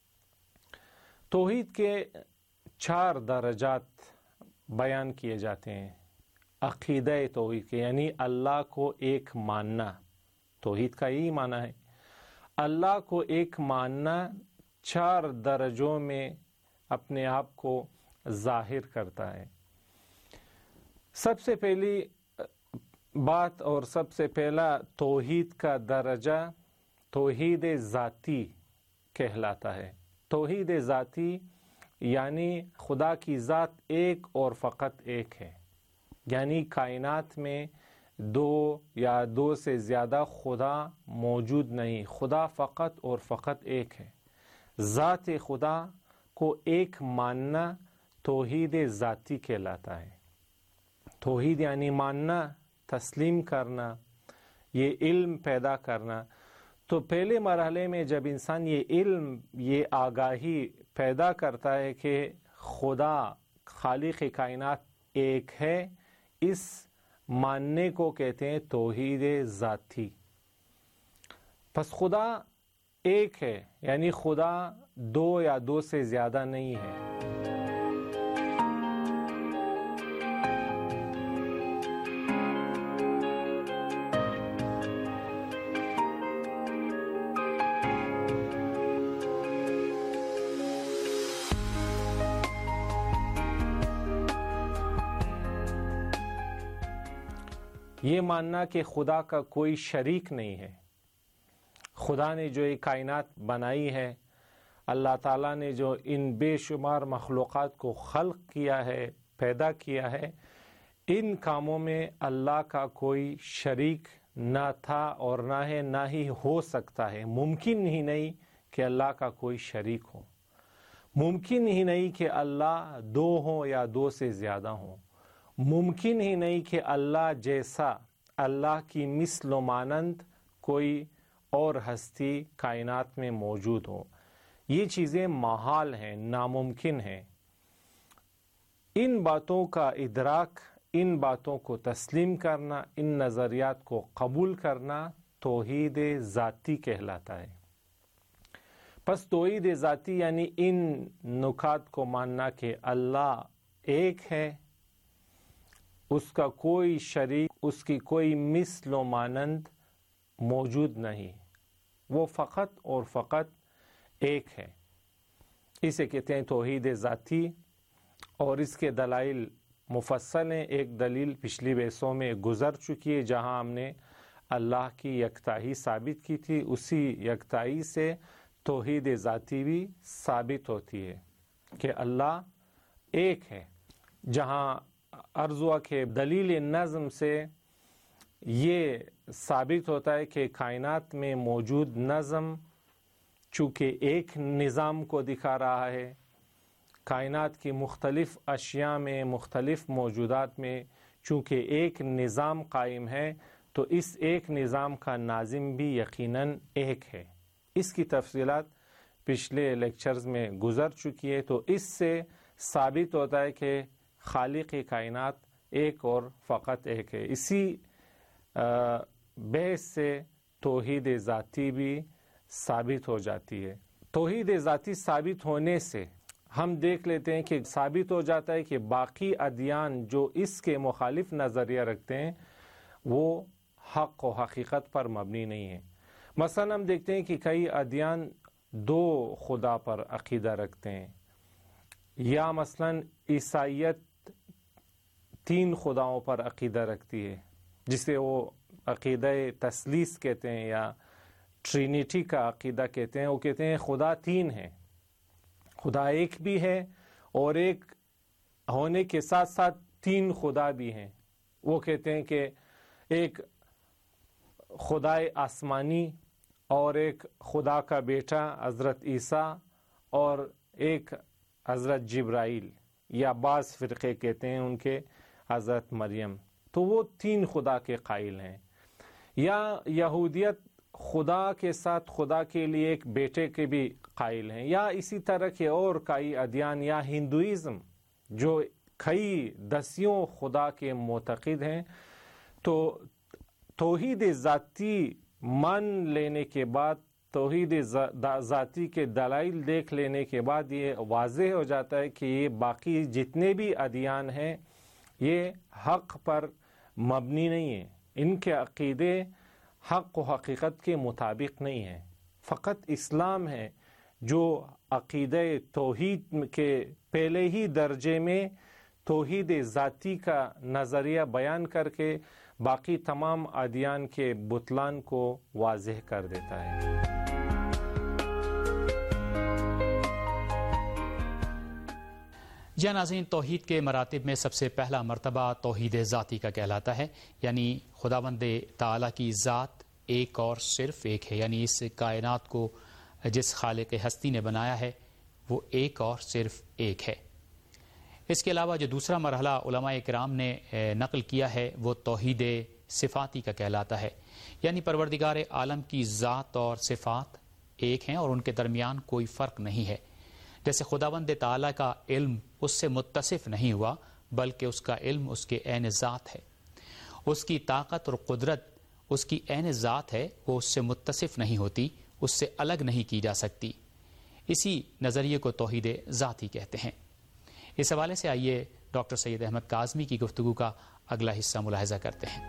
توحید کے چار درجات بیان کیے جاتے ہیں عقیدہ توحید کے، یعنی اللہ کو ایک ماننا۔ توحید کا یہی معنی ہے، اللہ کو ایک ماننا چار درجوں میں اپنے آپ کو ظاہر کرتا ہے۔ سب سے پہلی بات اور سب سے پہلا توحید کا درجہ توحید ذاتی کہلاتا ہے۔ توحید ذاتی یعنی خدا کی ذات ایک اور فقط ایک ہے، یعنی کائنات میں دو یا دو سے زیادہ خدا موجود نہیں، خدا فقط اور فقط ایک ہے۔ ذات خدا کو ایک ماننا توحید ذاتی کہلاتا ہے۔ توحید یعنی ماننا، تسلیم کرنا، یہ علم پیدا کرنا۔ تو پہلے مرحلے میں جب انسان یہ علم، یہ آگاہی پیدا کرتا ہے کہ خدا خالق کائنات ایک ہے، اس ماننے کو کہتے ہیں توحید ذاتی۔ پس خدا ایک ہے، یعنی خدا دو یا دو سے زیادہ نہیں ہے۔ یہ ماننا کہ خدا کا کوئی شریک نہیں ہے، خدا نے جو یہ کائنات بنائی ہے، اللہ تعالیٰ نے جو ان بے شمار مخلوقات کو خلق کیا ہے، پیدا کیا ہے، ان کاموں میں اللہ کا کوئی شریک نہ تھا اور نہ ہے، نہ ہی ہو سکتا ہے۔ ممکن ہی نہیں کہ اللہ کا کوئی شریک ہو، ممکن ہی نہیں کہ اللہ دو ہوں یا دو سے زیادہ ہوں، ممکن ہی نہیں کہ اللہ جیسا، اللہ کی مثل و مانند کوئی اور ہستی کائنات میں موجود ہو۔ یہ چیزیں محال ہیں، ناممکن ہیں۔ ان باتوں کا ادراک، ان باتوں کو تسلیم کرنا، ان نظریات کو قبول کرنا توحید ذاتی کہلاتا ہے۔ پس توحید ذاتی یعنی ان نکات کو ماننا کہ اللہ ایک ہے، اس کا کوئی شریک، اس کی کوئی مثل و مانند موجود نہیں، وہ فقط اور فقط ایک ہے۔ اسے کہتے ہیں توحید ذاتی، اور اس کے دلائل مفصل ہیں۔ ایک دلیل پچھلی بحثوں میں گزر چکی ہے جہاں ہم نے اللہ کی یکتائی ثابت کی تھی، اسی یکتائی سے توحید ذاتی بھی ثابت ہوتی ہے کہ اللہ ایک ہے۔ جہاں عرض ہوا کہ دلیل نظم سے یہ ثابت ہوتا ہے کہ کائنات میں موجود نظم چونکہ ایک نظام کو دکھا رہا ہے، کائنات کی مختلف اشیاء میں، مختلف موجودات میں چونکہ ایک نظام قائم ہے، تو اس ایک نظام کا ناظم بھی یقیناً ایک ہے۔ اس کی تفصیلات پچھلے لیکچرز میں گزر چکی ہے۔ تو اس سے ثابت ہوتا ہے کہ خالق کائنات ایک اور فقط ایک ہے۔ اسی بحث سے توحید ذاتی بھی ثابت ہو جاتی ہے۔ توحید ذاتی ثابت ہونے سے ہم دیکھ لیتے ہیں کہ ثابت ہو جاتا ہے کہ باقی ادیان جو اس کے مخالف نظریہ رکھتے ہیں وہ حق و حقیقت پر مبنی نہیں ہیں۔ مثلا ہم دیکھتے ہیں کہ کئی ادیان دو خدا پر عقیدہ رکھتے ہیں، یا مثلا عیسائیت تین خداؤں پر عقیدہ رکھتی ہے جسے وہ عقیدہ تثلیث کہتے ہیں یا ٹرینیٹی کا عقیدہ کہتے ہیں۔ وہ کہتے ہیں خدا تین ہیں، خدا ایک بھی ہے اور ایک ہونے کے ساتھ ساتھ تین خدا بھی ہیں۔ وہ کہتے ہیں کہ ایک خدا آسمانی اور ایک خدا کا بیٹا حضرت عیسیٰ اور ایک حضرت جبرائیل، یا بعض فرقے کہتے ہیں ان کے حضرت مریم، تو وہ تین خدا کے قائل ہیں۔ یا یہودیت خدا کے ساتھ خدا کے لیے ایک بیٹے کے بھی قائل ہیں، یا اسی طرح کے اور کئی ادیان، یا ہندوازم جو کئی دسیوں خدا کے معتقد ہیں۔ تو توحید ذاتی مان لینے کے بعد، توحید ذاتی کے دلائل دیکھ لینے کے بعد یہ واضح ہو جاتا ہے کہ یہ باقی جتنے بھی ادیان ہیں یہ حق پر مبنی نہیں ہیں، ان کے عقیدے حق و حقیقت کے مطابق نہیں ہیں۔ فقط اسلام ہے جو عقیدہ توحید کے پہلے ہی درجے میں توحید ذاتی کا نظریہ بیان کر کے باقی تمام ادیان کے بطلان کو واضح کر دیتا ہے۔ جی ناظرین، توحید کے مراتب میں سب سے پہلا مرتبہ توحید ذاتی کا کہلاتا ہے، یعنی خداوند تعالیٰ کی ذات ایک اور صرف ایک ہے، یعنی اس کائنات کو جس خالق ہستی نے بنایا ہے وہ ایک اور صرف ایک ہے۔ اس کے علاوہ جو دوسرا مرحلہ علماء کرام نے نقل کیا ہے وہ توحید صفاتی کا کہلاتا ہے، یعنی پروردگار عالم کی ذات اور صفات ایک ہیں اور ان کے درمیان کوئی فرق نہیں ہے۔ جیسے خداوند تعالیٰ کا علم اس سے متصف نہیں ہوا بلکہ اس کا علم اس کے عین ذات ہے، اس کی طاقت اور قدرت اس کی عین ذات ہے، وہ اس سے متصف نہیں ہوتی، اس سے الگ نہیں کی جا سکتی۔ اسی نظریے کو توحید ذاتی کہتے ہیں۔ اس حوالے سے آئیے ڈاکٹر سید احمد کاظمی کی گفتگو کا اگلا حصہ ملاحظہ کرتے ہیں۔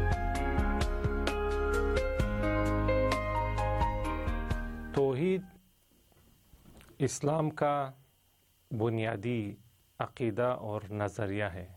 توحید اسلام کا بنیادی عقیدہ اور نظریہ ہے۔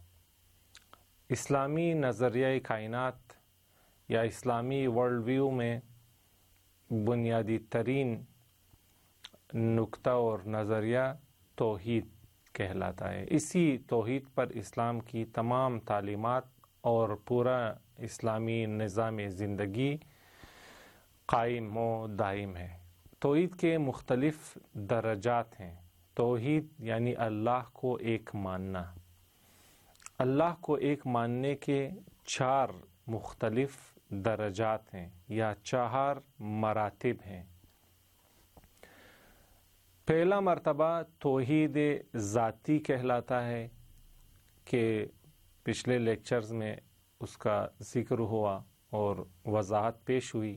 اسلامی نظریہ کائنات یا اسلامی ورلڈ ویو میں بنیادی ترین نکتہ اور نظریہ توحید کہلاتا ہے. اسی توحید پر اسلام کی تمام تعلیمات اور پورا اسلامی نظام زندگی قائم و دائم ہے. توحید کے مختلف درجات ہیں. توحید یعنی اللہ کو ایک ماننا. اللہ کو ایک ماننے کے چار مختلف درجات ہیں یا چار مراتب ہیں. پہلا مرتبہ توحید ذاتی کہلاتا ہے کہ پچھلے لیکچرز میں اس کا ذکر ہوا اور وضاحت پیش ہوئی.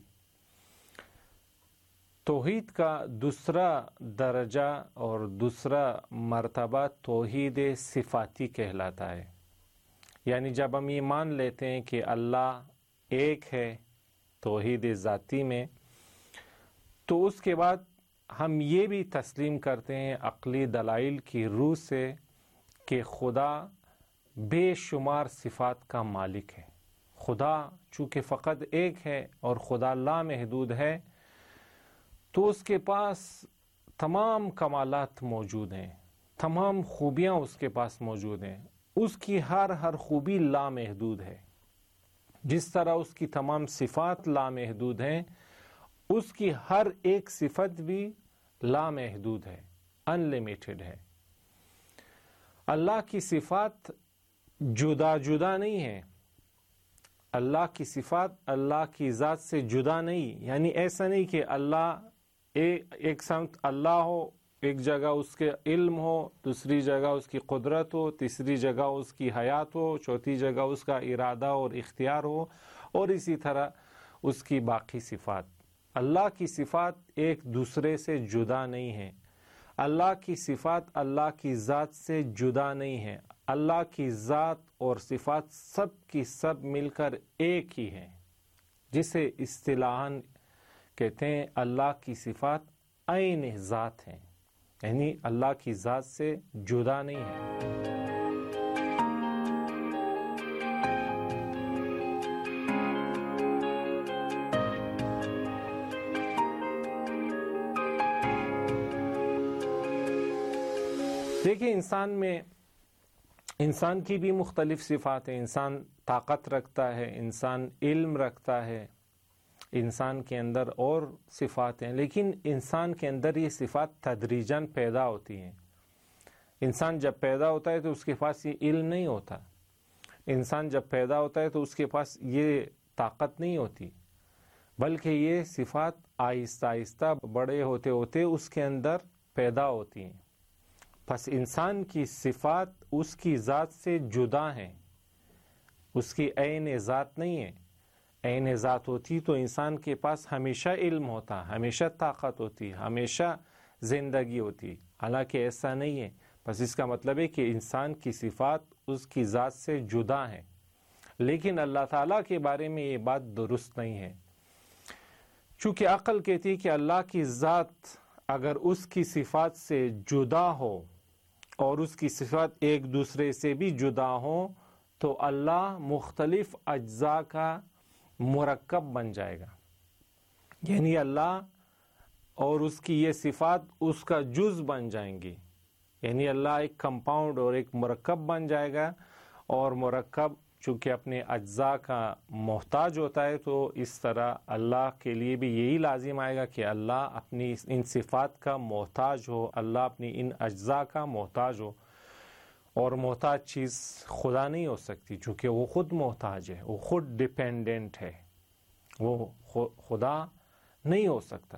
توحید کا دوسرا درجہ اور دوسرا مرتبہ توحید صفاتی کہلاتا ہے. یعنی جب ہم یہ مان لیتے ہیں کہ اللہ ایک ہے توحید ذاتی میں، تو اس کے بعد ہم یہ بھی تسلیم کرتے ہیں عقلی دلائل کی روح سے کہ خدا بے شمار صفات کا مالک ہے. خدا چونکہ فقط ایک ہے اور خدا لامحدود ہے، تو اس کے پاس تمام کمالات موجود ہیں، تمام خوبیاں اس کے پاس موجود ہیں. اس کی ہر ہر خوبی لامحدود ہے. جس طرح اس کی تمام صفات لامحدود ہیں، اس کی ہر ایک صفت بھی لامحدود ہے، ان لمیٹڈ ہے. اللہ کی صفات جدا جدا نہیں ہیں. اللہ کی صفات اللہ کی ذات سے جدا نہیں. یعنی ایسا نہیں کہ اللہ ایک سمت اللہ ہو، ایک جگہ اس کے علم ہو، دوسری جگہ اس کی قدرت ہو، تیسری جگہ اس کی حیات ہو، چوتھی جگہ اس کا ارادہ اور اختیار ہو، اور اسی طرح اس کی باقی صفات. اللہ کی صفات ایک دوسرے سے جدا نہیں ہیں. اللہ کی صفات اللہ کی ذات سے جدا نہیں ہیں. اللہ کی ذات اور صفات سب کی سب مل کر ایک ہی ہیں، جسے اصطلاحاً کہتے ہیں اللہ کی صفات عین ذات ہیں، یعنی اللہ کی ذات سے جدا نہیں ہیں. دیکھیں، انسان میں انسان کی بھی مختلف صفات ہیں. انسان طاقت رکھتا ہے، انسان علم رکھتا ہے، انسان کے اندر اور صفات ہیں، لیکن انسان کے اندر یہ صفات تدریجاً پیدا ہوتی ہیں. انسان جب پیدا ہوتا ہے تو اس کے پاس یہ علم نہیں ہوتا. انسان جب پیدا ہوتا ہے تو اس کے پاس یہ طاقت نہیں ہوتی، بلکہ یہ صفات آہستہ آہستہ بڑے ہوتے ہوتے اس کے اندر پیدا ہوتی ہیں. پس انسان کی صفات اس کی ذات سے جدا ہیں، اس کی عین ذات نہیں ہے. عین ذات ہوتی تو انسان کے پاس ہمیشہ علم ہوتا، ہمیشہ طاقت ہوتی، ہمیشہ زندگی ہوتی. حالانکہ ایسا نہیں ہے. بس اس کا مطلب ہے کہ انسان کی صفات اس کی ذات سے جدا ہیں. لیکن اللہ تعالیٰ کے بارے میں یہ بات درست نہیں ہے، چونکہ عقل کہتی ہے کہ اللہ کی ذات اگر اس کی صفات سے جدا ہو اور اس کی صفات ایک دوسرے سے بھی جدا ہوں تو اللہ مختلف اجزاء کا مرکب بن جائے گا. یعنی اللہ اور اس کی یہ صفات اس کا جز بن جائیں گی. یعنی اللہ ایک کمپاؤنڈ اور ایک مرکب بن جائے گا، اور مرکب چونکہ اپنے اجزاء کا محتاج ہوتا ہے تو اس طرح اللہ کے لیے بھی یہی لازم آئے گا کہ اللہ اپنی ان صفات کا محتاج ہو، اللہ اپنی ان اجزاء کا محتاج ہو. اور محتاج چیز خدا نہیں ہو سکتی، چونکہ وہ خود محتاج ہے، وہ خود ڈیپینڈنٹ ہے، وہ خدا نہیں ہو سکتا.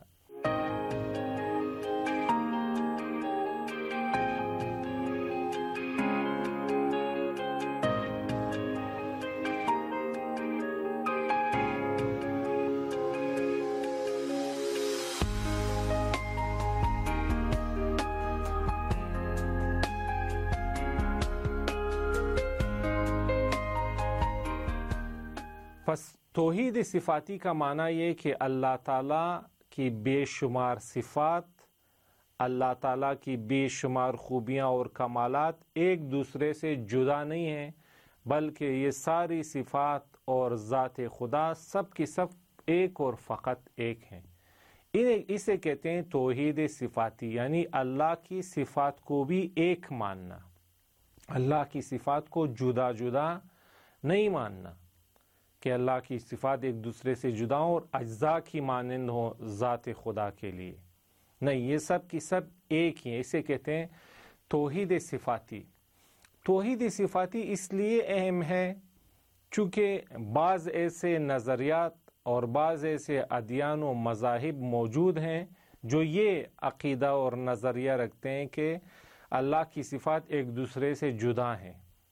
پس توحید صفاتی کا معنی یہ کہ اللہ تعالیٰ کی بے شمار صفات، اللہ تعالیٰ کی بے شمار خوبیاں اور کمالات ایک دوسرے سے جدا نہیں ہیں، بلکہ یہ ساری صفات اور ذات خدا سب کی سب ایک اور فقط ایک ہیں. اسے کہتے ہیں توحید صفاتی، یعنی اللہ کی صفات کو بھی ایک ماننا، اللہ کی صفات کو جدا جدا نہیں ماننا کہ اللہ کی صفات ایک دوسرے سے جدا ہوں اور اجزاء کی مانند ہو ذات خدا کے لیے، نہیں، یہ سب کی سب ایک ہی ہیں، اسے کہتے ہیں توحید صفاتی۔ توحید صفاتی اس لیے اہم ہے چونکہ بعض ایسے نظریات اور بعض ایسے ادیان و مذاہب موجود ہیں جو یہ عقیدہ اور نظریہ رکھتے ہیں کہ اللہ کی صفات ایک دوسرے سے جدا ہیں،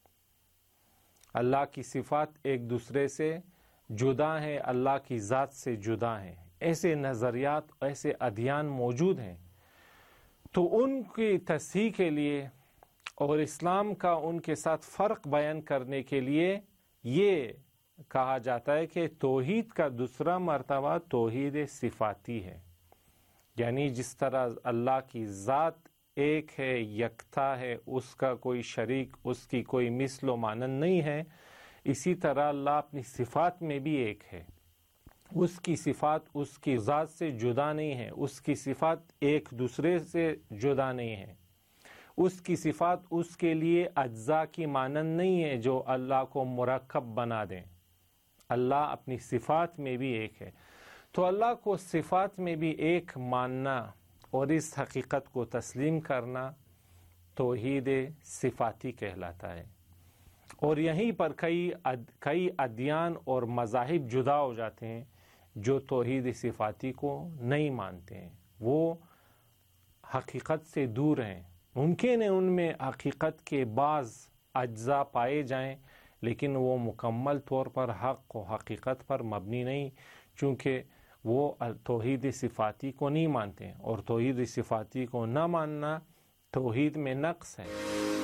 اللہ کی صفات ایک دوسرے سے جدا ہیں، اللہ کی ذات سے جدا ہیں۔ ایسے نظریات، ایسے ادیان موجود ہیں، تو ان کی تصحیح کے لیے اور اسلام کا ان کے ساتھ فرق بیان کرنے کے لیے یہ کہا جاتا ہے کہ توحید کا دوسرا مرتبہ توحید صفاتی ہے، یعنی جس طرح اللہ کی ذات ایک ہے، یکتا ہے، اس کا کوئی شریک، اس کی کوئی مثل و مانند نہیں ہے، اسی طرح اللہ اپنی صفات میں بھی ایک ہے، اس کی صفات اس کی ذات سے جدا نہیں ہے، اس کی صفات ایک دوسرے سے جدا نہیں ہے، اس کی صفات اس کے لیے اجزاء کی مانند نہیں ہے جو اللہ کو مرکب بنا دیں، اللہ اپنی صفات میں بھی ایک ہے۔ تو اللہ کو صفات میں بھی ایک ماننا اور اس حقیقت کو تسلیم کرنا توحید صفاتی کہلاتا ہے، اور یہیں پر کئی کئی ادیان اور مذاہب جدا ہو جاتے ہیں جو توحید صفاتی کو نہیں مانتے ہیں، وہ حقیقت سے دور ہیں۔ ممکن ہے ان میں حقیقت کے بعض اجزاء پائے جائیں، لیکن وہ مکمل طور پر حق و حقیقت پر مبنی نہیں، چونکہ وہ توحید صفاتی کو نہیں مانتے ہیں، اور توحید صفاتی کو نہ ماننا توحید میں نقص ہے۔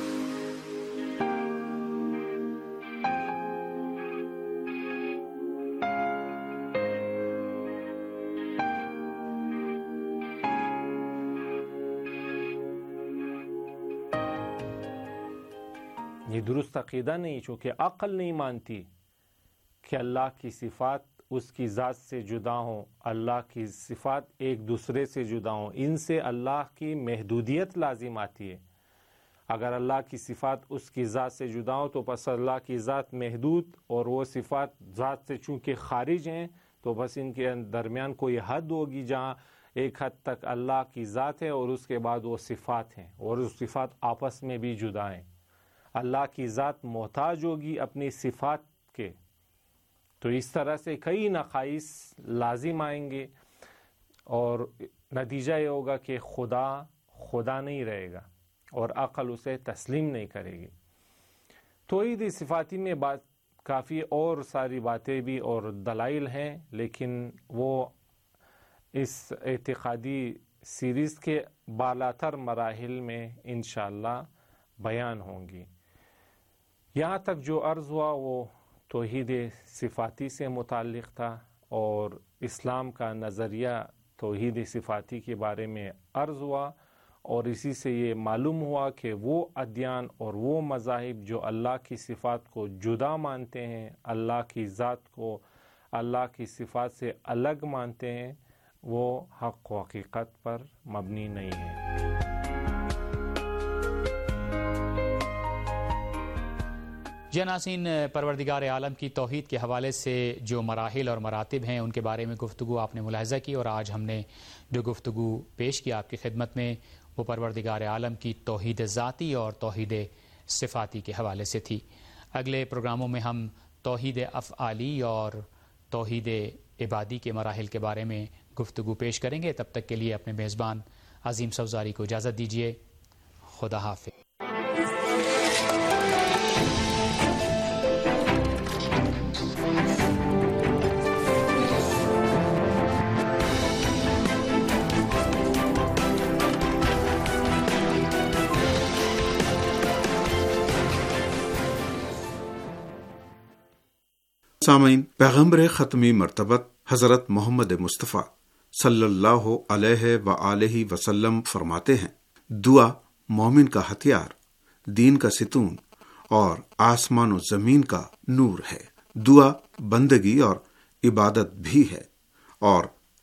یہ درست عقیدہ نہیں، چونکہ عقل نہیں مانتی کہ اللہ کی صفات اس کی ذات سے جدا ہوں، اللہ کی صفات ایک دوسرے سے جدا ہوں، ان سے اللہ کی محدودیت لازم آتی ہے۔ اگر اللہ کی صفات اس کی ذات سے جدا ہوں تو بس اللہ کی ذات محدود، اور وہ صفات ذات سے چونکہ خارج ہیں تو بس ان کے درمیان کوئی حد ہوگی جہاں ایک حد تک اللہ کی ذات ہے اور اس کے بعد وہ صفات ہیں، اور وہ صفات آپس میں بھی جدا ہیں۔ اللہ کی ذات محتاج ہوگی اپنی صفات کے، تو اس طرح سے کئی نقائص لازم آئیں گے، اور نتیجہ یہ ہوگا کہ خدا خدا نہیں رہے گا اور عقل اسے تسلیم نہیں کرے گی۔ توحید صفاتی میں بات کافی اور ساری باتیں بھی اور دلائل ہیں، لیکن وہ اس اعتقادی سیریز کے بالاتر مراحل میں انشاءاللہ بیان ہوں گی۔ یہاں تک جو عرض ہوا وہ توحید صفاتی سے متعلق تھا، اور اسلام کا نظریہ توحید صفاتی کے بارے میں عرض ہوا، اور اسی سے یہ معلوم ہوا کہ وہ ادیان اور وہ مذاہب جو اللہ کی صفات کو جدا مانتے ہیں، اللہ کی ذات کو اللہ کی صفات سے الگ مانتے ہیں، وہ حق و حقیقت پر مبنی نہیں ہیں۔ جی ناظرین، پروردگار عالم کی توحید کے حوالے سے جو مراحل اور مراتب ہیں ان کے بارے میں گفتگو آپ نے ملاحظہ کی، اور آج ہم نے جو گفتگو پیش کی آپ کی خدمت میں وہ پروردگار عالم کی توحید ذاتی اور توحید صفاتی کے حوالے سے تھی۔ اگلے پروگراموں میں ہم توحید افعالی اور توحید عبادی کے مراحل کے بارے میں گفتگو پیش کریں گے۔ تب تک کے لیے اپنے میزبان عظیم سوزاری کو اجازت دیجیے۔ خدا حافظ۔ سامعین، پیغمبر ختمی مرتبت حضرت محمد مصطفیٰ صلی اللہ علیہ وآلہ وسلم فرماتے ہیں، دعا مومن کا ہتھیار، دین کا ستون اور آسمان و زمین کا نور ہے۔ دعا بندگی اور عبادت بھی ہے، اور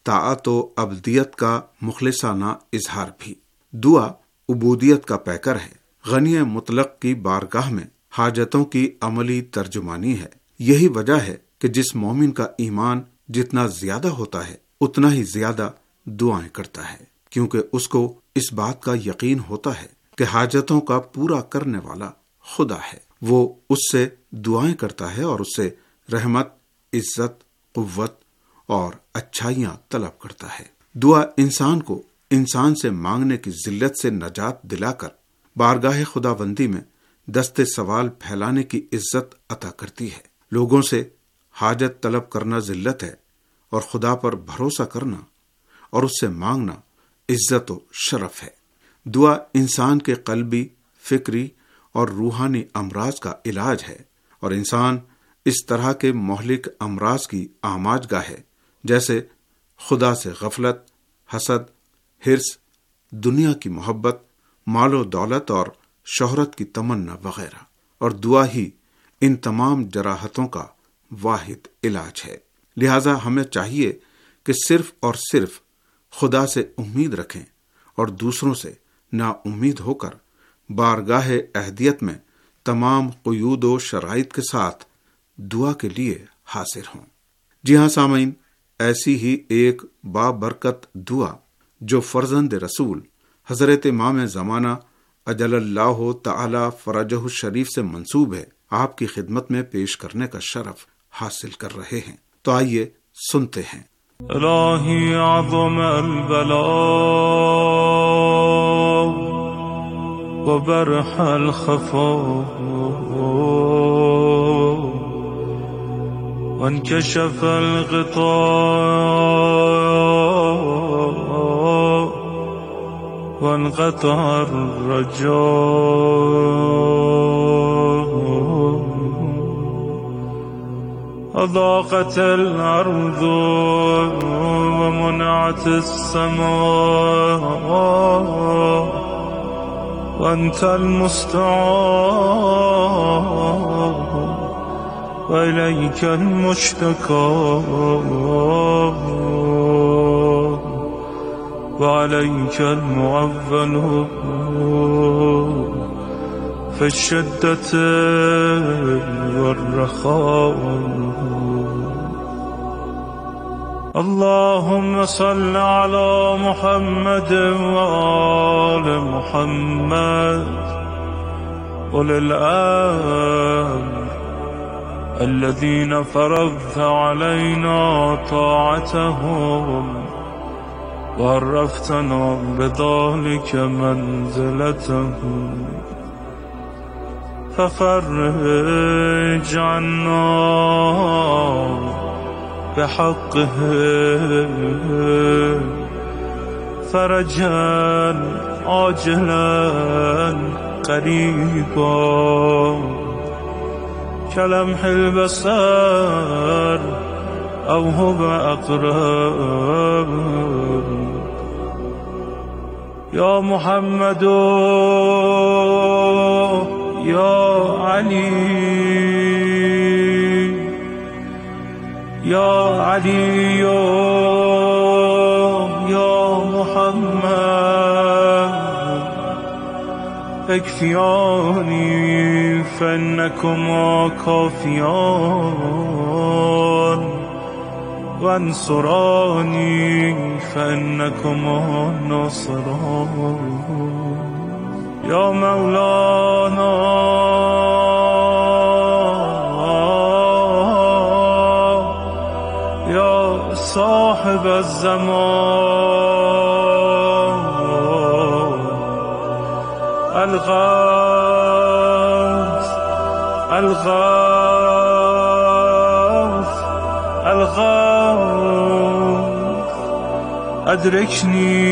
ताअत व अब्दियत का मुखलिसाना इजहार भी। दुआ उबूदियत का पैकर है, गनी मुतलक की बारगाह में हाजतों की अमली तर्जुमानी है। यही वजह है कि जिस मोमिन का ईमान जितना ज्यादा होता है उतना ही ज्यादा दुआएं करता है, क्योंकि उसको इस बात का यकीन होता है कि हाजतों का पूरा करने वाला खुदा है। वो उससे दुआएं करता है और उससे रहमत, इज्जत, कुव्वत और अच्छाइयां तलब करता है। दुआ इंसान को इंसान से मांगने की जिल्लत से नजात दिलाकर बारगाह खुदाबंदी में दस्ते सवाल फैलाने की इज्जत अता करती है। लोगों से हाजत तलब करना जिल्लत है और खुदा पर भरोसा करना और उससे मांगना इज्जत और शरफ है। दुआ इंसान के कल्बी, फिक्री और रूहानी अमराज का इलाज है और इंसान इस तरह के मोहलिक अमराज की आमाजगाह है जैसे खुदा से गफलत, हसद, हिर्स, दुनिया की मोहब्बत, मालो दौलत और शोहरत की तमन्ना वगैरह। और दुआ ही इन तमाम जराहतों का वाहिद इलाज है। लिहाजा हमें चाहिए कि सिर्फ और सिर्फ खुदा से उम्मीद रखें और दूसरों से ना उम्मीद होकर बारगाह अहदियत में तमाम क़ुयूद व शराइत के साथ दुआ के लिए हाजिर हों। जी हाँ सामीन, ऐसी ही एक बाबरकत दुआ जो फर्जंद रसूल हजरत इमाम ज़माना अजलल्लाहु तआला फरजहु शरीफ से मंसूब है, आपकी खिदमत में पेश करने का शरफ हासिल कर रहे हैं। तो आइए सुनते हैं। इलाही आज़म अल-बला व बरहल खफा व इनकशफ अल-ग़िता व इनक़ता अर-रजा أضاقت الأرض ومنعت السماء وأنت المستعان وإليك المشتكى وعليك المعول في الشدة والرخاء اللهم صل على محمد وآل محمد أولي الأمر الذين فرضت علينا طاعتهم وعرفتنا بذلك منزلتهم ففرج عنا بحقه فرجا عاجلا قريبا كلمح البصر أو هو أقرب يا محمد يا علي يا علي يا محمد اكفياني فإنكما كافيان وانصراني فإنكما ناصران يا مولانا يا صاحب الزمان الغوث الغوث الغوث أدركني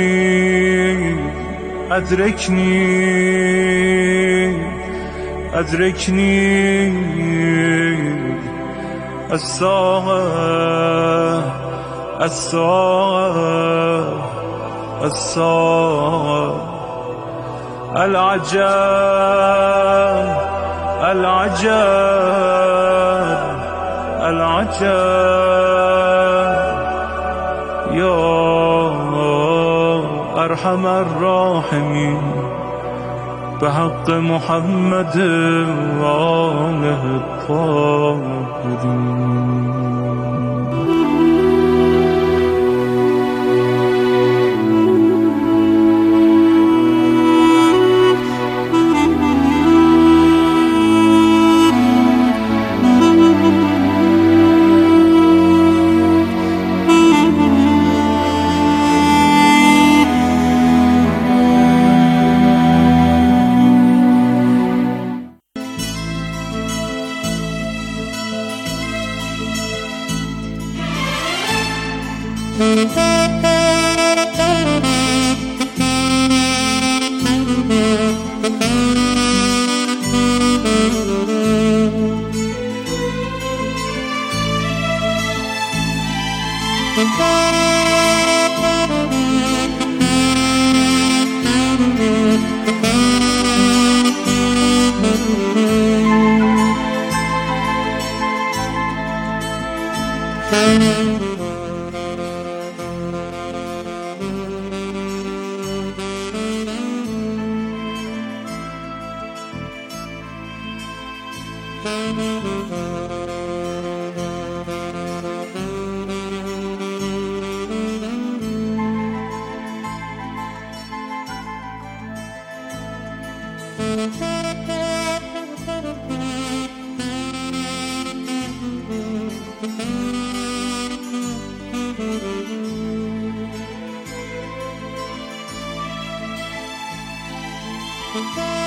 أدركني أدركني الساعة الساعة الساعة العجاب العجاب العجاب ارحم الراحمین به حق محمد و آله الطاهرین.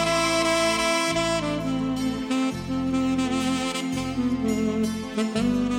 Thank you.